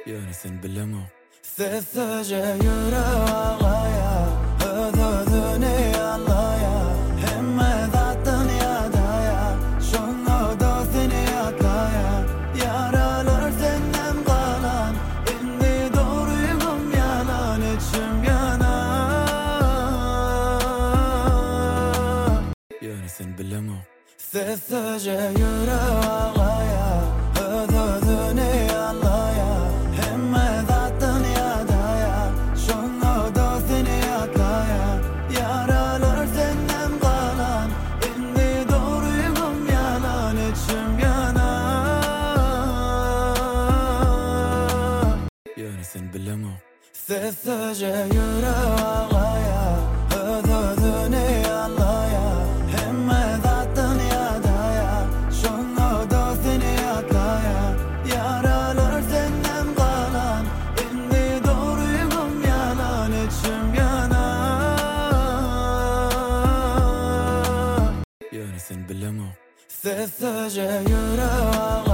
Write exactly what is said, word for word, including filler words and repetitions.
Yönesin bilemo Sessizce yürü ağlaya, özünü anlaya. Himmət attın yadaya, şunu da seni atlaya. Yaralar senden kalan, indi doğruymum yalan, içim yanar. Yönesin bilemo Sessizce yürü ağlaya, özünü anlaya. Himmət attın yadaya, şunu da seni atlaya. Yaralar senden kalan, indi doğruymum yalan, içim yanar. Yönesin bilemo Sessizce yürü ağlaya, özünü anlaya. Himmət attın yadaya, şunu da seni atlaya. Yaralar senden kalan, indi doğruymum yalan, içim yanar. Yönesin bilemo Sessizce yürü ağlaya.